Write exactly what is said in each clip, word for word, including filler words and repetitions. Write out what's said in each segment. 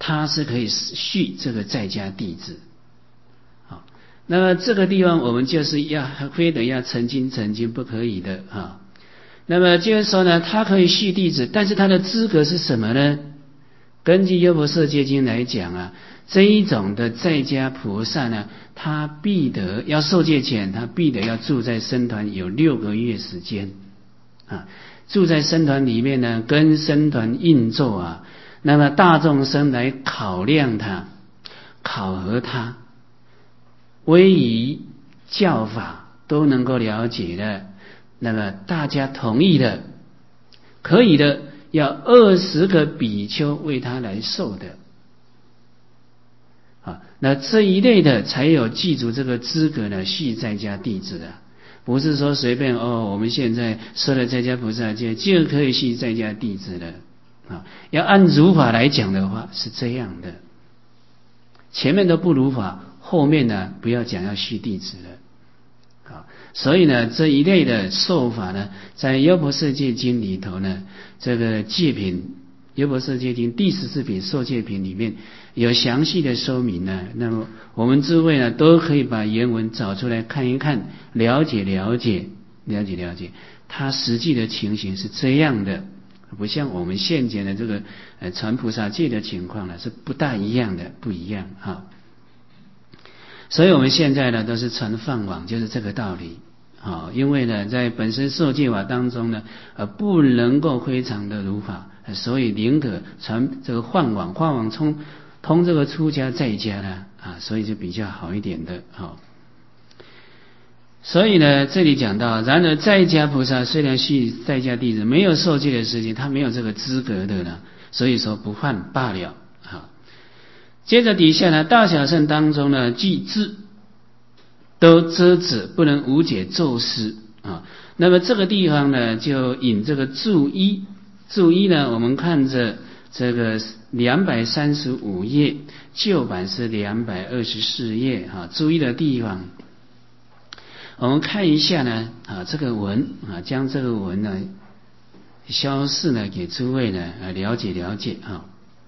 他是可以续这个在家弟子。好，那么这个地方我们就是要非得要澄清澄清，不可以的啊。那么就是说呢，他可以续弟子，但是他的资格是什么呢？根据《优婆塞戒经》来讲啊，这一种的在家菩萨呢，他必得要受戒前，他必得要住在僧团有六个月时间啊，住在僧团里面呢，跟僧团运作啊，那么大众生来考量他、考核他，威仪教法都能够了解的，那么大家同意的，可以的，要二十个比丘为他来受的。啊，那这一类的才有记住这个资格呢，续在家弟子的，不是说随便哦，我们现在说了在家菩萨戒就可以续在家弟子的啊。要按如法来讲的话是这样的，前面都不如法，后面呢不要讲要续弟子了啊。所以呢，这一类的受法呢，在《优婆塞戒经》里头呢，这个戒品。《优婆塞戒经》第十四品受戒品里面有详细的说明呢，那么我们诸位呢都可以把原文找出来看一看，了解了解了解了解，它实际的情形是这样的，不像我们现前的这个呃传菩萨戒的情况呢是不大一样的，不一样啊。所以我们现在呢都是传放网，就是这个道理。好，因为呢，在本身受戒法当中呢，呃，不能够非常的如法，所以宁可传这个换网，换网通通这个出家在家呢，啊，所以就比较好一点的。好，所以呢，这里讲到，然而在家菩萨虽然是在家弟子，没有受戒的事情，他没有这个资格的呢，所以说不犯罢了。好，接着底下呢，大小乘当中呢，即智。都遮止，不能无解咒师啊。那么这个地方呢，就引这个注一，注一呢，我们看着这个两百三十五页，旧版是两百二十四页啊。注意的地方，我们看一下呢啊，这个文啊，将这个文呢消释呢给诸位呢啊了解了解啊。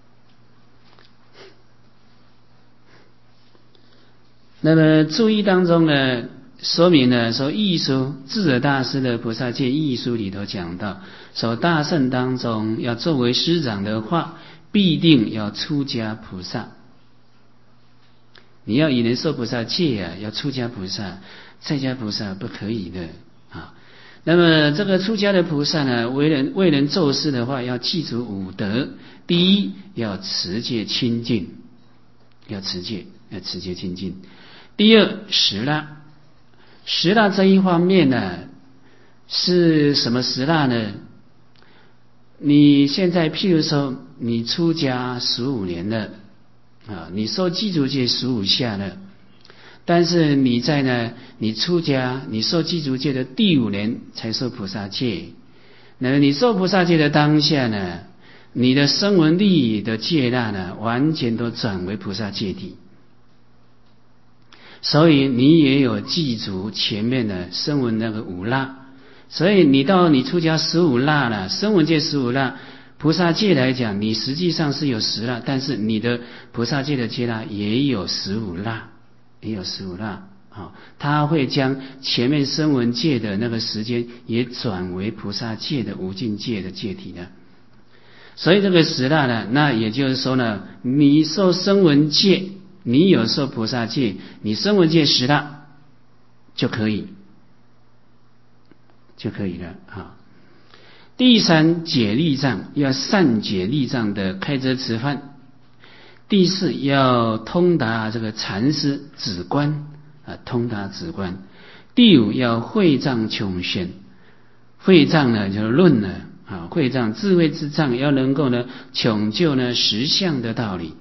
那么注意当中呢，说明呢说义书智者大师的菩萨戒义书里头讲到，说大乘当中要作为师长的话，必定要出家菩萨。你要以人受菩萨戒啊，要出家菩萨，在家菩萨不可以的啊。那么这个出家的菩萨呢，为人为人做事的话，要记住五德。第一，要持戒清净，要持戒，要持戒清净。第二，十腊，十腊这一方面呢，是什么十腊呢？你现在譬如说，你出家十五年了啊，你受具足戒十五下了，但是你在呢，你出家，你受具足戒的第五年才受菩萨戒，那么你受菩萨戒的当下呢，你的声闻利的戒纳呢，完全都转为菩萨戒体。所以你也有记足前面的声闻那个五腊，所以你到你出家十五腊了，声闻戒十五腊，菩萨戒来讲，你实际上是有十腊，但是你的菩萨戒的戒腊也有十五腊，也有十五腊啊，他会将前面声闻戒的那个时间也转为菩萨戒的无尽戒的戒体的。所以这个十腊呢，那也就是说呢，你受声闻戒。你有受菩萨戒，你声闻戒十腊就可以，就可以了啊。第三，解利障，要善解利障的开遮持犯。第四，要通达这个禅师止观啊，通达止观。第五，要会障穷玄，会障呢就是论呢啊，会障智慧之障，要能够呢穷究呢实相的道理。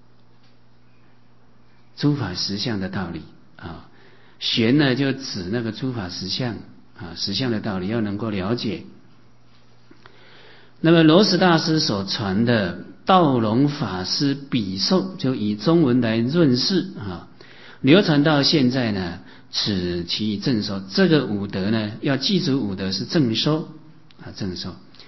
诸法实相的道理啊，玄呢就指那个诸法实相啊，实相的道理要能够了解。那么罗什大师所传的道隆法师笔授，就以中文来润饰啊，流传到现在呢，此其正说。这个五德呢，要记住五德是正说啊，正说。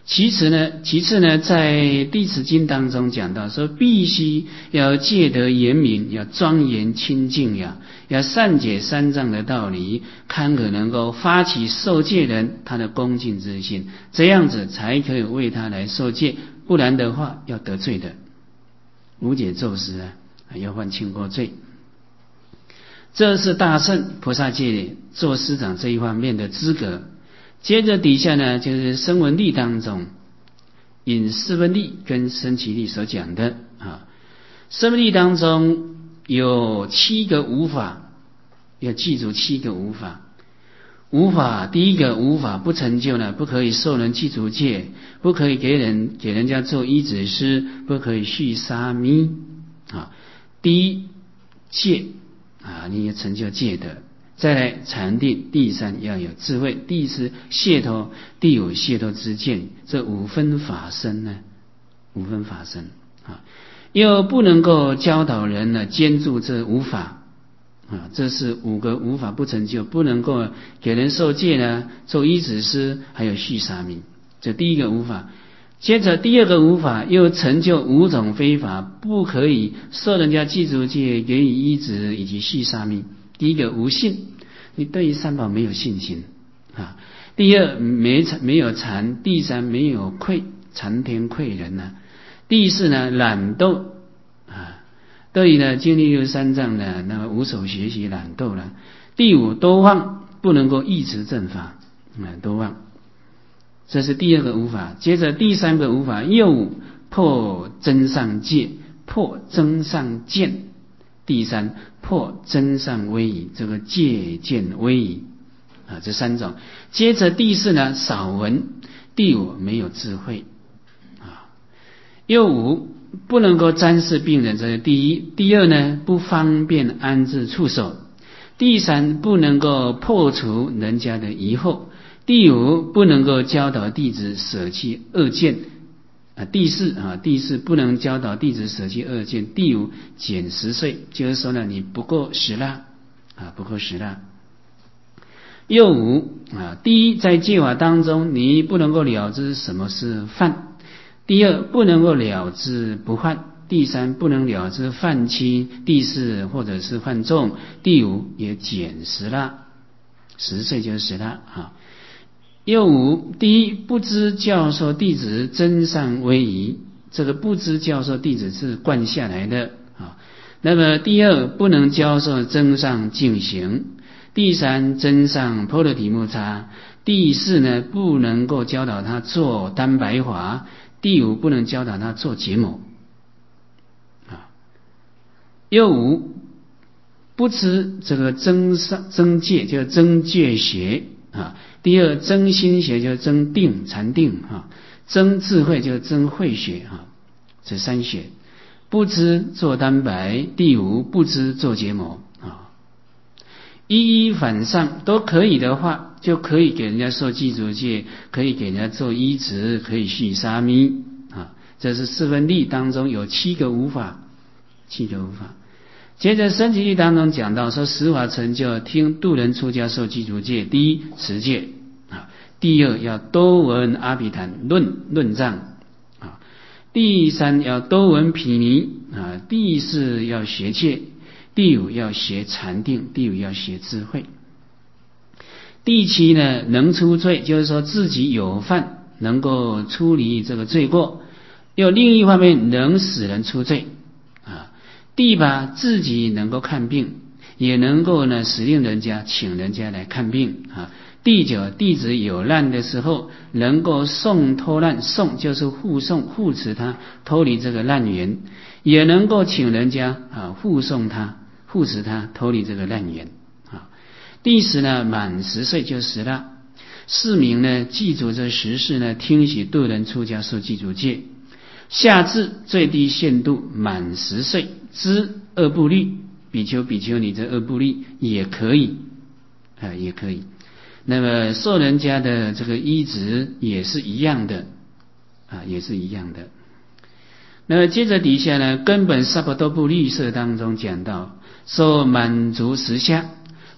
其次呢，其次呢，在《弟子经》当中讲到说，必须要戒得严明，要庄严清净呀，要善解三藏的道理，堪可能够发起受戒人他的恭敬之心，这样子才可以为他来受戒，不然的话要得罪的，无解咒时啊，要犯轻过罪。这是大乘菩萨戒做师长这一方面的资格。接着底下呢，就是声闻力当中，引四分力跟生起力所讲的啊。声闻力当中有七个无法，要记住七个无法。无法，第一个无法不成就呢，不可以受人具足戒，不可以给人给人家做依止师，不可以续沙弥啊。第一戒啊，你要成就戒的。再来禅定，第三要有智慧，第四解脱，第五解脱之见，这五分法身呢，五分法身啊，又不能够教导人呢兼住这五法啊，这是五个无法不成就，不能够给人受戒呢，做依止师，还有续沙弥，这第一个无法。接着第二个无法，又成就五种非法，不可以受人家具足戒，给予依止以及续沙弥。第一个无信，你对于三宝没有信心啊。第二没没有禅，第三没有愧，禅天愧人呢、啊。第四呢懒惰啊，对于呢经历六三藏呢，那么无所学习懒惰了。第五多忘，不能够依持正法啊，多忘，这是第二个无法。接着第三个无法，又破真上戒，破真上见。第三破真上威仪，这个戒见威仪啊，这三种。接着第四呢少闻，第五没有智慧啊。又五不能够瞻视病人，这是第一。第二呢不方便安置触手。第三不能够破除人家的疑惑。第五不能够教导弟子舍弃恶见啊。第四啊，第四不能教导弟子舍弃恶见。第五减十岁，就是说呢，你不够十啦啊，不够十啦。又五啊，第一在戒法当中，你不能够了知什么是犯；第二不能够了知不犯；第三不能了知犯轻；第四或者是犯重；第五也减十啦，十岁就是十啦啊。又五，第一不知教授弟子真上威仪，这个不知教授弟子是惯下来的啊。那么第二不能教授真上净行，第三真上波罗提木叉，第四呢不能够教导他做单白法，第五不能教导他做结魔啊。又五不知这个真上真戒，叫真戒学啊。第二真心学就是真定禅定啊，真智慧就是真慧学啊，这三学。不知做单白，第五不知做结魔啊，一一反上都可以的话，就可以给人家受具足戒，可以给人家做依止，可以续沙弥啊。这是四分力当中有七个无法，七个无法。接着生起力当中讲到说，十法成就听度人出家受具足戒，第一持戒啊，第二要多闻阿毗昙论论藏啊，第三要多闻毗尼啊，第四要学戒，第五要学禅定，第五要学智慧。第七呢能出罪，就是说自己有犯能够出离这个罪过，又另一方面能使人出罪啊。第八自己能够看病，也能够呢使令人家请人家来看病啊。第九弟子有难的时候，能够送脱难，送就是护送护持他脱离这个难缘，也能够请人家啊护送他护持他脱离这个难缘啊。第十呢满十岁就十了，四名呢记住这十事呢，听许度人出家受具足戒。下至最低限度满十岁知二部律，比丘比丘尼这二部律也可以啊，也可以。那么受人家的这个依止也是一样的啊，也是一样的。那么接着底下呢，根本萨婆多部律色当中讲到，说满足十相，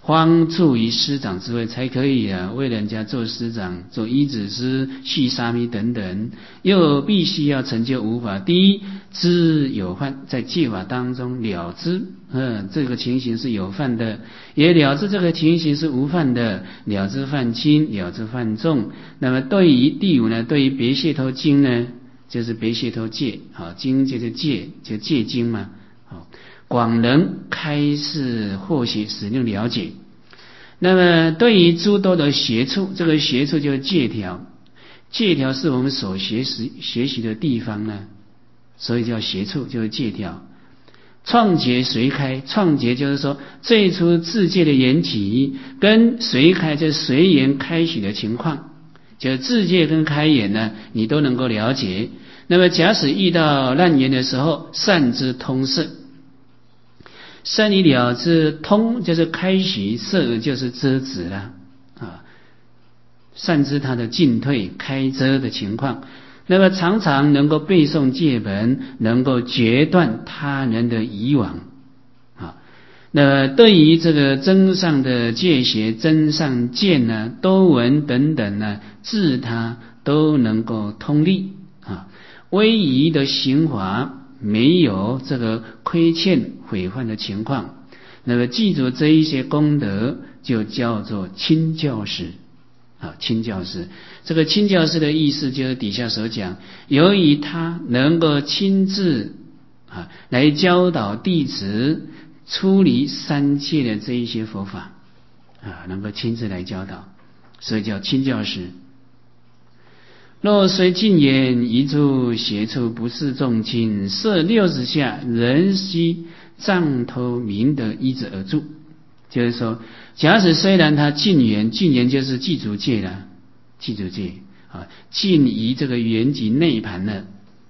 方处于师长之位，才可以啊为人家做师长、做医子师、续沙弥等等。又必须要成就无法。第一，知有犯，在戒法当中了知，嗯，这个情形是有犯的，也了知这个情形是无犯的，了知犯轻，了知犯重。那么对于第五呢，对于别解脱经呢，就是别解脱戒，好，经就是戒，就戒经嘛，好，广能开示或许使令了解。那么对于诸多的学处，这个学处就是戒条，戒条是我们所学习学习的地方呢，所以叫学处，就是戒条。创结随开，创结就是说最初自戒的缘起，跟随开就随缘开许的情况，就自戒跟开缘呢，你都能够了解。那么假使遇到难缘的时候，善知通摄。善于了知，通就是开许，摄就是遮止了啊。善知它的进退、开遮的情况，那么常常能够背诵戒本，能够决断他人的以往啊。那么对于这个真上的戒学、真上见呢、多闻等等呢，自他都能够通利啊。威仪的行法没有这个亏欠毁犯的情况，那么记住这一些功德，就叫做亲教师啊。亲教师，这个亲教师的意思就是底下所讲，由于他能够亲自啊来教导弟子出离三界的这一些佛法啊，能够亲自来教导，所以叫亲教师。若虽近言一处邪处，不是众亲，设六十下，仍须藏头明德依止而住。就是说，假使虽然他近缘，近缘就是具足戒了，具足戒啊，近于这个圆寂内盘了。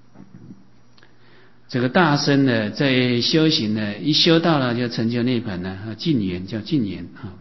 这个大僧呢，在修行呢，一修到了就成就内盘了，近缘叫近缘啊。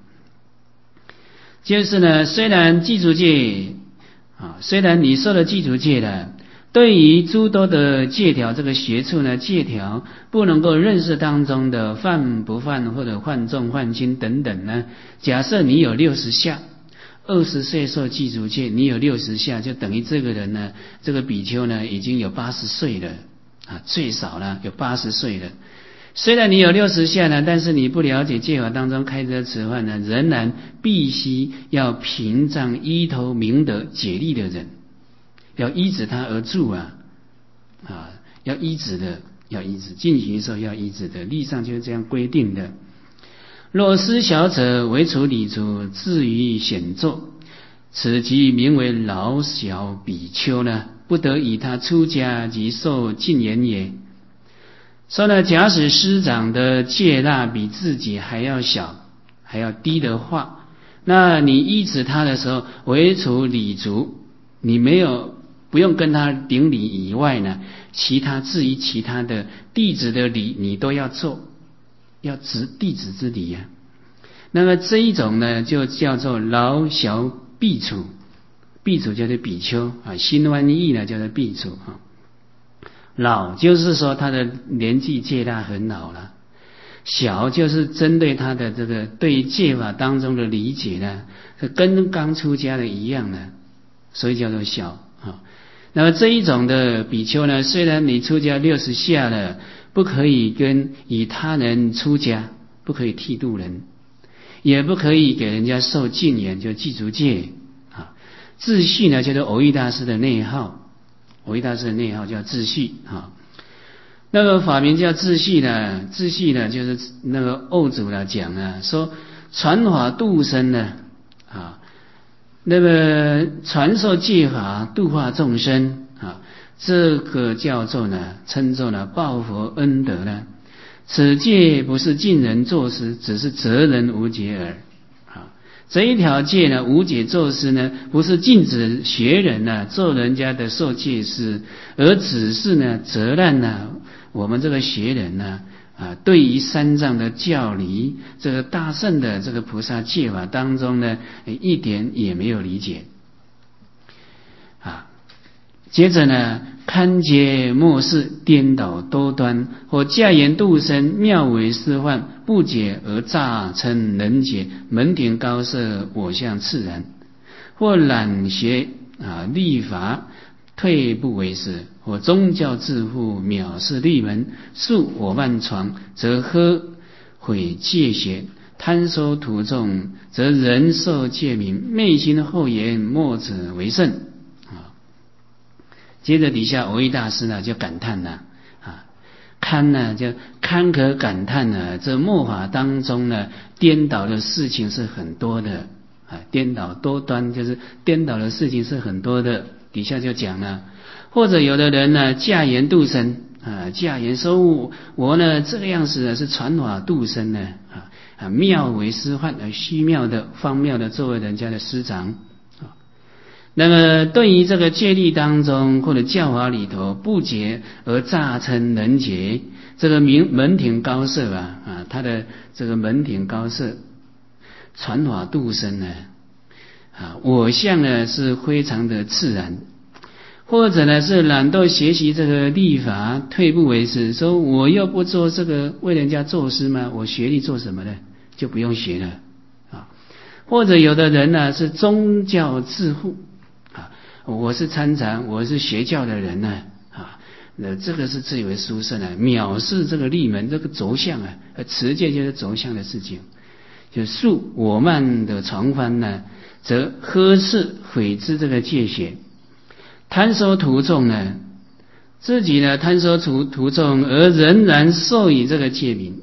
就是呢，虽然具足戒。啊，虽然你受了具足戒了，对于诸多的戒条这个学处呢，戒条不能够认识当中的犯不犯或者犯重犯轻等等呢。假设你有六十下，二十岁受具足戒，你有六十下，就等于这个人呢，这个比丘呢已经有八十岁了啊，最少呢有八十岁了。虽然你有六十下呢，但是你不了解戒法当中开遮持犯呢，仍然必须要屏障依头明德解力的人，要依止他而住啊啊，要依止的，要依止进行的时候要依止的，律上就是这样规定的。若失小者，为处理主，至于显咒，此即名为老小比丘呢，不得以他出家及受禁言也。说呢，假使师长的戒纳比自己还要小还要低的话，那你依止他的时候，唯除礼足，你没有不用跟他顶礼以外呢，其他至于其他的弟子的礼你都要做，要执弟子之礼啊。那么这一种呢，就叫做老小苾芻，苾芻叫做比丘啊，心弯意呢叫做苾芻啊。老就是说他的年纪戒大很老了，小就是针对他的这个对戒法当中的理解呢，是跟刚出家的一样的，所以叫做小啊。那么这一种的比丘呢，虽然你出家六十下了，不可以跟与他人出家，不可以剃度人，也不可以给人家受禁言，就具足戒啊。秩序呢，叫做藕益大师的内号。藕益大师的内号叫秩序啊，那个法名叫秩序呢，秩序呢就是那个欧祖呢讲啊，说传法度生呢啊，那么传授戒法度化众生啊，这个叫做呢称作呢报佛恩德呢。此戒不是尽人作施，只是责人无解耳。这一条戒呢，无解作施呢，不是禁止学人呢做人家的受戒师，而只是呢责难呢我们这个学人呢啊，对于三藏的教理，这个大乘的这个菩萨戒法当中呢，一点也没有理解啊。 接着呢，堪皆漠视，颠倒多端，或驾言度生，妙为师范，不解而诈称能解，门庭高色，我相自然；或懒学啊律法，退不为师；或宗教自负，藐视律门，恕我慢床，则呵毁戒学；贪收徒众，则人受戒名；昧心后言，莫者为圣。啊，接着底下蕅益大师呢就感叹了啊，堪呢就堪可感叹呢，这末法当中呢，颠倒的事情是很多的啊，颠倒多端就是颠倒的事情是很多的。底下就讲了，或者有的人呢驾言度生啊，驾言说我我呢这个样子呢是传法度生呢啊啊，妙为师范，而虚妙的方妙的作为人家的师长啊。那么对于这个戒律当中或者教法里头不解而诈称能解，这个名门庭高色啊啊，他的这个门庭高色，传法度生呢啊，我相呢是非常的自然。或者呢是懒惰学习这个律法，退不为师，说我又不做这个为人家做师吗？我学历做什么呢？就不用学了啊。或者有的人呢是宗教自负啊，我是参禅，我是学教的人呢啊，那这个是自以为殊胜啊，藐视这个律门这个着相啊，持戒就是着相的事情，就恕我慢的床幡呢，则呵斥毁之这个戒学。贪收徒众呢，自己呢贪收徒徒众，而仍然受以这个戒名，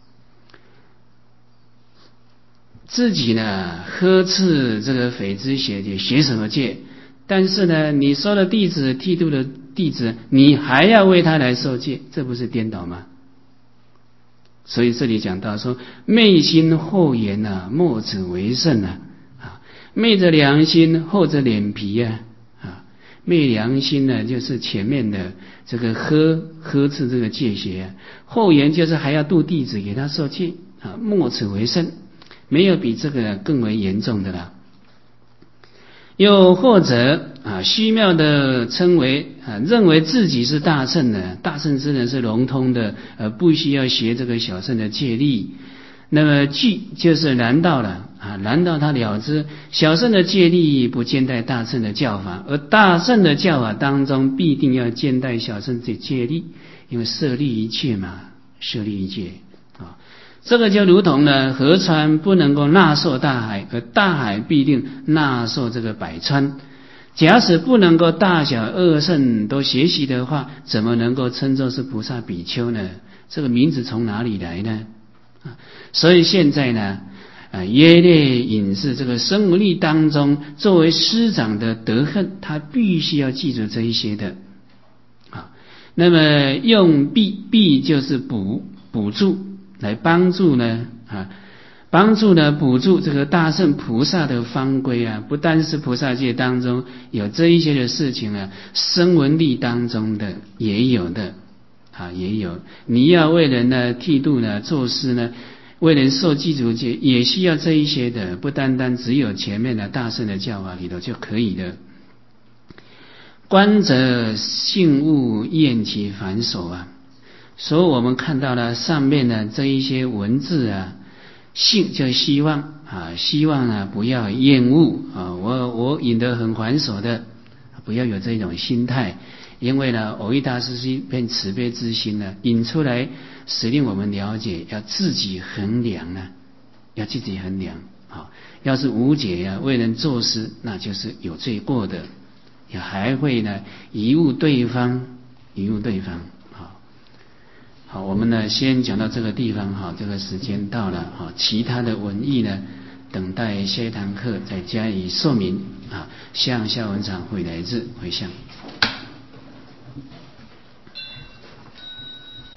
自己呢呵斥这个匪之学戒，学什么戒？但是呢，你收了弟子，剃度的弟子，你还要为他来受戒，这不是颠倒吗？所以这里讲到说，昧心厚颜啊，莫者为圣啊！啊，昧着良心，厚着脸皮啊！昧良心呢，就是前面的这个呵呵斥这个戒学，后言就是还要度弟子给他受戒啊，莫此为甚，没有比这个更为严重的了。又或者啊，虚妙的称为啊，认为自己是大圣的，大圣之人是融通的，呃，不需要学这个小圣的戒律。那么具就是难道了啊？难道他了知小圣的戒律不兼带大圣的教法，而大圣的教法当中必定要兼带小圣的戒律，因为设立一切嘛，设立一切啊。这个就如同呢，河川不能够纳受大海，而大海必定纳受这个百川。假使不能够大小二圣都学习的话，怎么能够称作是菩萨比丘呢？这个名字从哪里来呢？所以现在呢，啊，耶律隐士这个生无力当中，作为师长的德行，他必须要记住这一些的啊。那么用弊，弊就是补补助来帮助呢啊，帮助呢补助这个大圣菩萨的方规啊，不单是菩萨界当中有这一些的事情啊，声闻力当中的也有的。啊，也有，你要为人呢剃度呢做事呢，为人受记足戒，也需要这一些的，不单单只有前面的大圣的教法里头就可以的。观者性物厌其繁琐啊，所以我们看到了上面的这一些文字啊，性就希望啊，希望啊不要厌恶啊，我我引得很繁琐的，不要有这种心态。因为呢，蕅益大师是一片慈悲之心呢，引出来使令我们了解，要自己衡量啊，要自己衡量。好，要是无解呀、啊，为人作师，那就是有罪过的，也还会呢贻误对方，贻误对方。好，好，我们呢先讲到这个地方哈，这个时间到了哈，其他的文义呢，等待下一堂课再加以说明啊。向下文场会来自回向。